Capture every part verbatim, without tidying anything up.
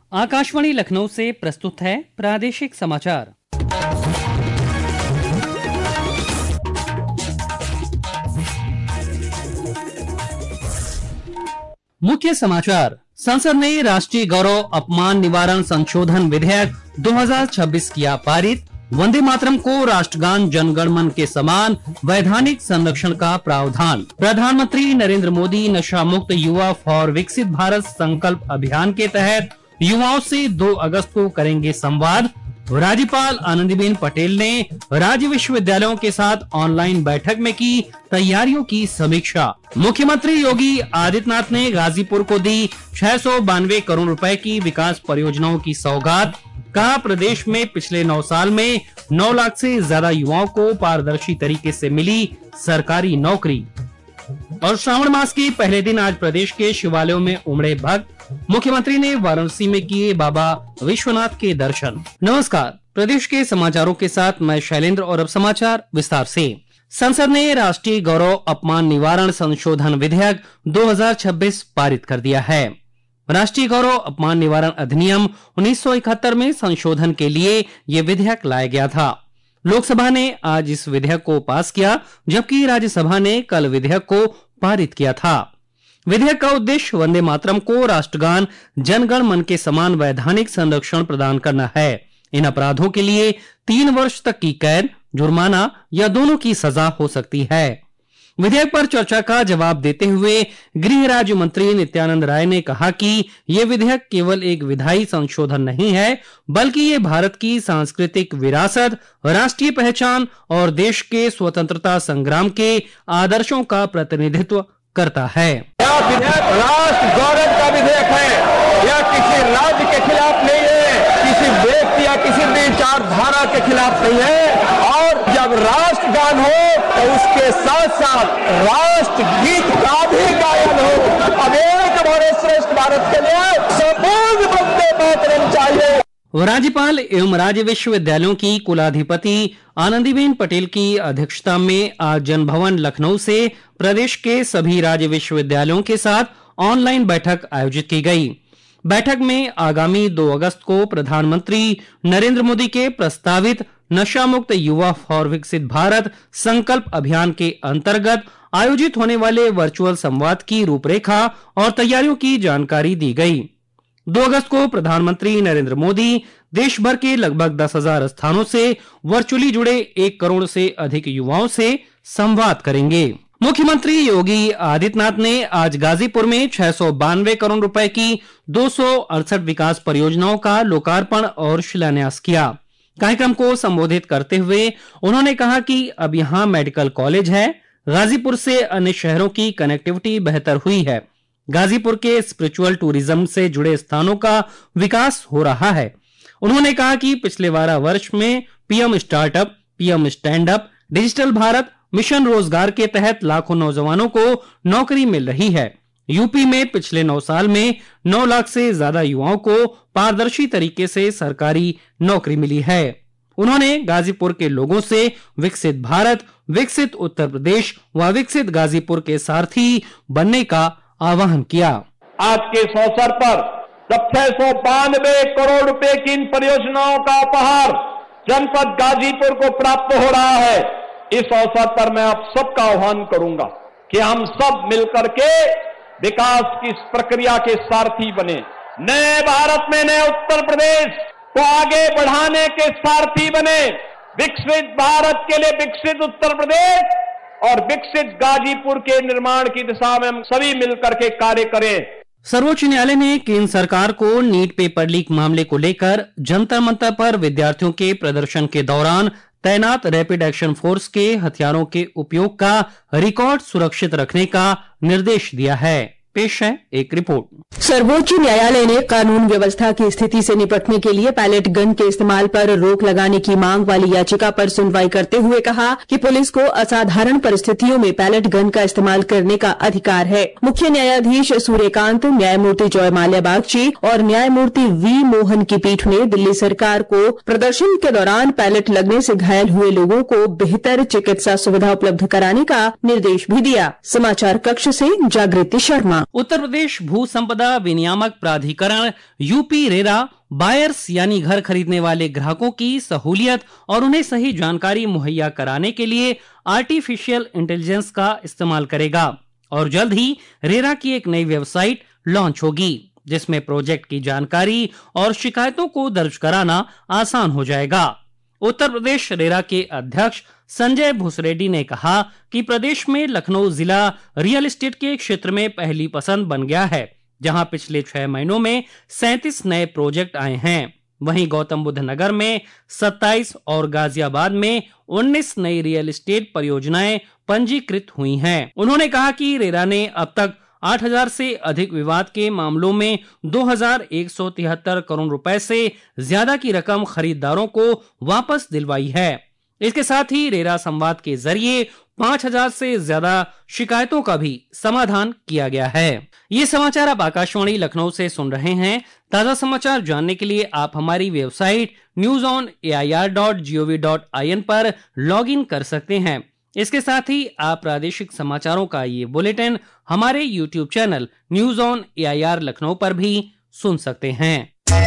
आकाशवाणी लखनऊ से प्रस्तुत है प्रादेशिक समाचार। मुख्य समाचार। संसद ने राष्ट्रीय गौरव अपमान निवारण संशोधन विधेयक दो हज़ार छब्बीस किया पारित। वंदे मातरम को राष्ट्रगान जनगण मन के समान वैधानिक संरक्षण का प्रावधान। प्रधानमंत्री नरेंद्र मोदी नशा मुक्त युवा फॉर विकसित भारत संकल्प अभियान के तहत युवाओं से दो अगस्त को करेंगे संवाद। राज्यपाल आनंदीबेन पटेल ने राज्य विश्वविद्यालयों के साथ ऑनलाइन बैठक में की तैयारियों की समीक्षा। मुख्यमंत्री योगी आदित्यनाथ ने गाजीपुर को दी छह सौ बानवे करोड़ रुपए की विकास परियोजनाओं की सौगात। कहा, प्रदेश में पिछले नौ साल में नौ लाख से ज्यादा युवाओं को पारदर्शी तरीके से मिली सरकारी नौकरी। और श्रावण मास के पहले दिन आज प्रदेश के शिवालयों में उमड़े भक्त। मुख्यमंत्री ने वाराणसी में किए बाबा विश्वनाथ के दर्शन। नमस्कार, प्रदेश के समाचारों के साथ मैं शैलेंद्र और अब समाचार विस्तार से। संसद ने राष्ट्रीय गौरव अपमान निवारण संशोधन विधेयक दो हज़ार छब्बीस पारित कर दिया है। राष्ट्रीय गौरव अपमान निवारण अधिनियम उन्नीस सौ इकहत्तर में संशोधन के लिए ये विधेयक लाया गया था। लोकसभा ने आज इस विधेयक को पास किया, जबकि राज्यसभा ने कल विधेयक को पारित किया था। विधेयक का उद्देश्य वंदे मातरम को राष्ट्रगान जनगण मन के समान वैधानिक संरक्षण प्रदान करना है। इन अपराधों के लिए तीन वर्ष तक की कैद, जुर्माना या दोनों की सजा हो सकती है। विधेयक पर चर्चा का जवाब देते हुए गृह राज्य मंत्री नित्यानंद राय ने कहा कि ये विधेयक केवल एक विधायी संशोधन नहीं है, बल्कि ये भारत की सांस्कृतिक विरासत, राष्ट्रीय पहचान और देश के स्वतंत्रता संग्राम के आदर्शों का प्रतिनिधित्व करता है। यह विधेयक राष्ट्र गौरव का विधेयक है। यह किसी राज्य के खिलाफ नहीं है, किसी व्यक्ति या किसी विचारधारा के खिलाफ नहीं है। और जब राष्ट्रगान हो तो उसके साथ साथ राष्ट्र गीत का भी गायन हो। अब एक भारत श्रेष्ठ भारत के लिए संपूर्ण वंदे मातरम चाहिए। राज्यपाल एवं राज्य विश्वविद्यालयों की कुलाधिपति आनंदीबेन पटेल की अध्यक्षता में आज जनभवन लखनऊ से प्रदेश के सभी राज्य विश्वविद्यालयों के साथ ऑनलाइन बैठक आयोजित की गई। बैठक में आगामी दो अगस्त को प्रधानमंत्री नरेंद्र मोदी के प्रस्तावित नशा मुक्त युवा फॉर विकसित भारत संकल्प अभियान के अंतर्गत आयोजित होने वाले वर्चुअल संवाद की रूपरेखा और तैयारियों की जानकारी दी गई। दो अगस्त को प्रधानमंत्री नरेंद्र मोदी देश भर के लगभग दस हजार स्थानों से वर्चुअली जुड़े एक करोड़ से अधिक युवाओं से संवाद करेंगे। मुख्यमंत्री योगी आदित्यनाथ ने आज गाजीपुर में छह सौ बानवे करोड़ रुपए की दो सौ अड़सठ विकास परियोजनाओं का लोकार्पण और शिलान्यास किया। कार्यक्रम को संबोधित करते हुए उन्होंने कहा कि अब यहाँ मेडिकल कॉलेज है। गाजीपुर से अन्य शहरों की कनेक्टिविटी बेहतर हुई है। गाजीपुर के स्पिरिचुअल टूरिज्म से जुड़े स्थानों का विकास हो रहा है। उन्होंने कहा कि पिछले बारह वर्ष में PM startup, PM stand up, digital Bharat mission रोजगार के तहत लाखों नौजवानों को नौकरी मिल रही है। यूपी में पिछले नौ साल में नौ लाख से ज्यादा युवाओं को पारदर्शी तरीके से सरकारी नौकरी मिली है। उन्होंने गाजीपुर के लोगों से विकसित भारत, विकसित उत्तर प्रदेश व विकसित गाजीपुर के सारथी बनने का आह्वान किया। आज के इस अवसर पर जब छह सौ बानवे करोड़ रुपए की इन परियोजनाओं का उपहार जनपद गाजीपुर को प्राप्त हो रहा है, इस अवसर पर मैं आप सबका आह्वान करूंगा कि हम सब मिलकर के विकास की इस प्रक्रिया के सारथी बने। नए भारत में नए उत्तर प्रदेश को आगे बढ़ाने के सारथी बने। विकसित भारत के लिए विकसित उत्तर प्रदेश और विकसित गाजीपुर के निर्माण की दिशा में हम सभी मिलकर के कार्य करें। सर्वोच्च न्यायालय ने केंद्र सरकार को नीट पेपर लीक मामले को लेकर जंतर मंतर पर विद्यार्थियों के प्रदर्शन के दौरान तैनात रैपिड एक्शन फोर्स के हथियारों के उपयोग का रिकॉर्ड सुरक्षित रखने का निर्देश दिया है। पेश है एक रिपोर्ट। सर्वोच्च न्यायालय ने कानून व्यवस्था की स्थिति से निपटने के लिए पैलेट गन के इस्तेमाल पर रोक लगाने की मांग वाली याचिका पर सुनवाई करते हुए कहा कि पुलिस को असाधारण परिस्थितियों में पैलेट गन का इस्तेमाल करने का अधिकार है। मुख्य न्यायाधीश सूर्यकांत, न्यायमूर्ति जयमाल्या बागची और न्यायमूर्ति वी मोहन की पीठ ने दिल्ली सरकार को प्रदर्शन के दौरान पैलेट लगने से घायल हुए लोगों को बेहतर चिकित्सा सुविधा उपलब्ध कराने का निर्देश भी दिया। समाचार कक्ष से जागृति शर्मा। उत्तर प्रदेश भू संपदा विनियामक प्राधिकरण यूपी रेरा बायर्स यानी घर खरीदने वाले ग्राहकों की सहूलियत और उन्हें सही जानकारी मुहैया कराने के लिए आर्टिफिशियल इंटेलिजेंस का इस्तेमाल करेगा और जल्द ही रेरा की एक नई वेबसाइट लॉन्च होगी जिसमें प्रोजेक्ट की जानकारी और शिकायतों को दर्ज कराना आसान हो जाएगा। उत्तर प्रदेश रेरा के अध्यक्ष संजय भूसरेड्डी ने कहा कि प्रदेश में लखनऊ जिला रियल एस्टेट के क्षेत्र में पहली पसंद बन गया है, जहां पिछले छह महीनों में सैंतीस नए प्रोजेक्ट आए हैं। वहीं गौतम बुद्ध नगर में सत्ताईस और गाजियाबाद में उन्नीस नई रियल एस्टेट परियोजनाएं पंजीकृत हुई हैं। उन्होंने कहा कि रेरा ने अब तक आठ हज़ार से अधिक विवाद के मामलों में दो हज़ार एक सौ तिहत्तर करोड़ रुपए से ज्यादा की रकम खरीदारों को वापस दिलवाई है। इसके साथ ही रेरा संवाद के जरिए पाँच हज़ार से ज्यादा शिकायतों का भी समाधान किया गया है। ये समाचार आप आकाशवाणी लखनऊ से सुन रहे हैं। ताजा समाचार जानने के लिए आप हमारी website news on A I R dot G O V dot I N पर लॉग इन कर सकते हैं। इसके साथ ही आप प्रादेशिक समाचारों का ये बुलेटिन हमारे YouTube channel news on A I R Lucknow पर भी सुन सकते हैं।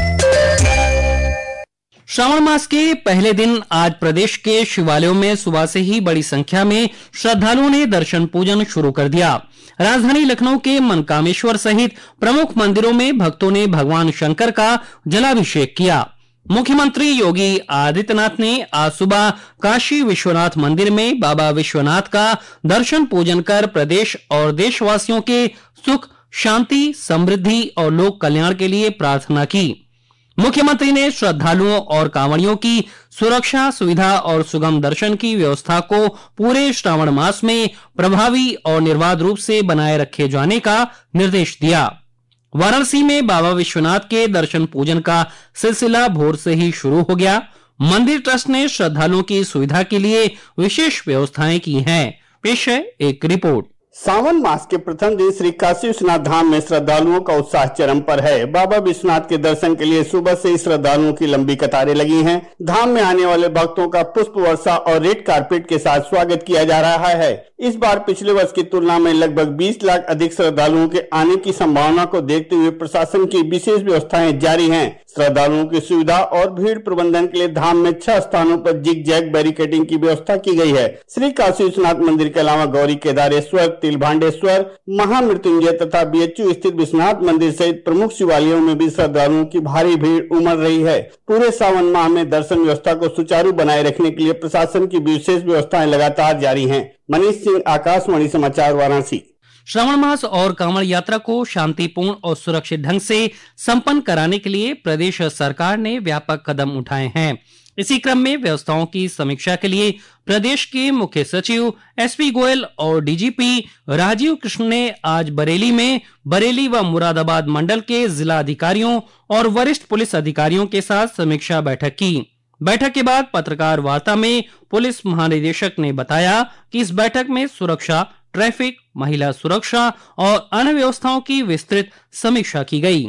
श्रावण मास के पहले दिन आज प्रदेश के शिवालयों में सुबह से ही बड़ी संख्या में श्रद्धालुओं ने दर्शन पूजन शुरू कर दिया। राजधानी लखनऊ के मनकामेश्वर सहित प्रमुख मंदिरों में भक्तों ने भगवान शंकर का जलाभिषेक किया। मुख्यमंत्री योगी आदित्यनाथ ने आज सुबह काशी विश्वनाथ मंदिर में बाबा विश्वनाथ का दर्शन पूजन कर प्रदेश और देशवासियों के सुख, शांति, समृद्धि और लोक कल्याण के लिए प्रार्थना की। मुख्यमंत्री ने श्रद्धालुओं और कांवड़ियों की सुरक्षा, सुविधा और सुगम दर्शन की व्यवस्था को पूरे श्रावण मास में प्रभावी और निर्बाध रूप से बनाए रखे जाने का निर्देश दिया। वाराणसी में बाबा विश्वनाथ के दर्शन पूजन का सिलसिला भोर से ही शुरू हो गया। मंदिर ट्रस्ट ने श्रद्धालुओं की सुविधा के लिए विशेष व्यवस्थाएं की हैं। पेश है एक रिपोर्ट। सावन मास के प्रथम दिन श्री काशी विश्वनाथ धाम में श्रद्धालुओं का उत्साह चरम पर है। बाबा विश्वनाथ के दर्शन के लिए सुबह से ही श्रद्धालुओं की लंबी कतारें लगी हैं। धाम में आने वाले भक्तों का पुष्प वर्षा और रेड कारपेट के साथ स्वागत किया जा रहा है। इस बार पिछले वर्ष की तुलना में लगभग बीस लाख अधिक श्रद्धालुओं के आने की संभावना को देखते हुए प्रशासन की विशेष व्यवस्थाएं जारी हैं। श्रद्धालुओं की सुविधा और भीड़ प्रबंधन के लिए धाम में छह स्थानों पर जिग जैग बैरिकेडिंग की व्यवस्था की गई है। श्री काशी विश्वनाथ मंदिर के अलावा गौरी केदारेश्वर, तिलभांडेश्वर, महामृत्युंजय तथा बी एच यू स्थित विश्वनाथ मंदिर सहित प्रमुख शिवालयों में भी श्रद्धालुओं की भारी भीड़ उमड़ रही है। पूरे सावन माह में दर्शन व्यवस्था को सुचारू बनाए रखने के लिए प्रशासन की विशेष व्यवस्थाएं लगातार जारी हैं। मनीष सिंह, आकाशवाणी समाचार, वाराणसी। श्रावण मास और कांवड़ यात्रा को शांतिपूर्ण और सुरक्षित ढंग से संपन्न कराने के लिए प्रदेश सरकार ने व्यापक कदम उठाए हैं। इसी क्रम में व्यवस्थाओं की समीक्षा के लिए प्रदेश के मुख्य सचिव एस पी गोयल और D G P Rajeev Krishna ने आज बरेली में बरेली व मुरादाबाद मंडल के जिला अधिकारियों और वरिष्ठ पुलिस अधिकारियों के साथ समीक्षा बैठक की। बैठक के बाद पत्रकार वार्ता में पुलिस महानिदेशक ने बताया कि इस बैठक में सुरक्षा, ट्रैफिक, महिला सुरक्षा और अन्य व्यवस्थाओं की विस्तृत समीक्षा की गई।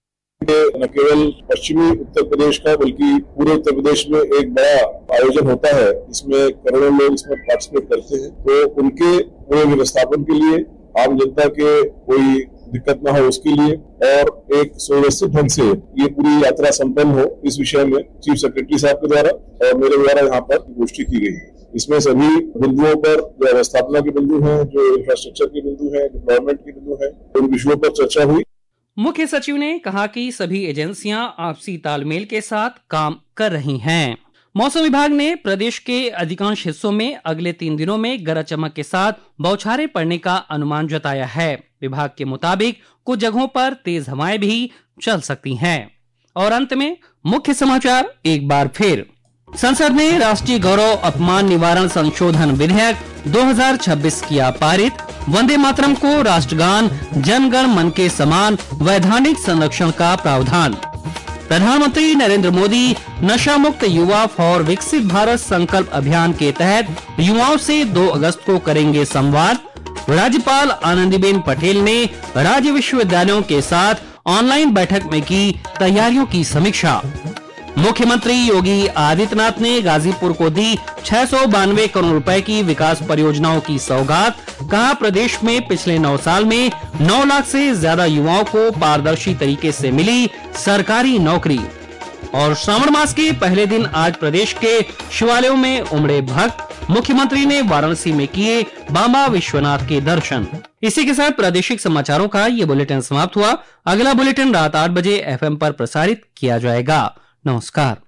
न केवल पश्चिमी उत्तर प्रदेश का बल्कि पूरे उत्तर प्रदेश में एक बड़ा आयोजन होता है, इसमें करोड़ों लोग इसमें पार्टिसिपेट करते हैं। तो उनके पूरे व्यवस्थापन के लिए, आम जनता के कोई दिक्कत न हो उसके लिए और एक सुव्यवस्थित ढंग से ये पूरी यात्रा संपन्न हो, इस विषय में चीफ सेक्रेटरी साहब के द्वारा और मेरे द्वारा यहाँ पर गोष्ठी की गई है। इसमें सभी बिंदुओं पर, जो व्यवस्थापना के बिंदु हैं, जो इंफ्रास्ट्रक्चर के बिंदु हैं, डिप्लॉयमेंट के बिंदु हैं, उन विषयों पर चर्चा हुई। मुख्य सचिव ने कहा कि सभी एजेंसियां आपसी तालमेल के साथ काम कर रही हैं। मौसम विभाग ने प्रदेश के अधिकांश हिस्सों में अगले तीन दिनों में गरज चमक के साथ बौछारें पड़ने का अनुमान जताया है। विभाग के मुताबिक कुछ जगहों पर तेज हवाएं भी चल सकती हैं। और अंत में मुख्य समाचार एक बार फिर। संसद ने राष्ट्रीय गौरव अपमान निवारण संशोधन विधेयक दो हज़ार छब्बीस किया पारित। वंदे मातरम को राष्ट्रगान, जन गण मन के समान वैधानिक संरक्षण का प्रावधान। प्रधानमंत्री नरेंद्र मोदी नशा मुक्त युवा फॉर विकसित भारत संकल्प अभियान के तहत युवाओं से दो अगस्त को करेंगे संवाद। राज्यपाल आनंदीबेन पटेल ने राज्य विश्वविद्यालयों के साथ ऑनलाइन बैठक में की तैयारियों की समीक्षा। मुख्यमंत्री योगी आदित्यनाथ ने गाजीपुर को दी छह सौ बानवे करोड़ रुपए की विकास परियोजनाओं की सौगात। कहा, प्रदेश में पिछले नौ साल में नौ लाख से ज्यादा युवाओं को पारदर्शी तरीके से मिली सरकारी नौकरी। और श्रावण मास के पहले दिन आज प्रदेश के शिवालयों में उमड़े भक्त। मुख्यमंत्री ने वाराणसी में किए बाबा विश्वनाथ के दर्शन। इसी के साथ प्रादेशिक समाचारों का ये बुलेटिन समाप्त हुआ। अगला बुलेटिन रात आठ बजे एफ एम पर प्रसारित किया जाएगा। नमस्कार।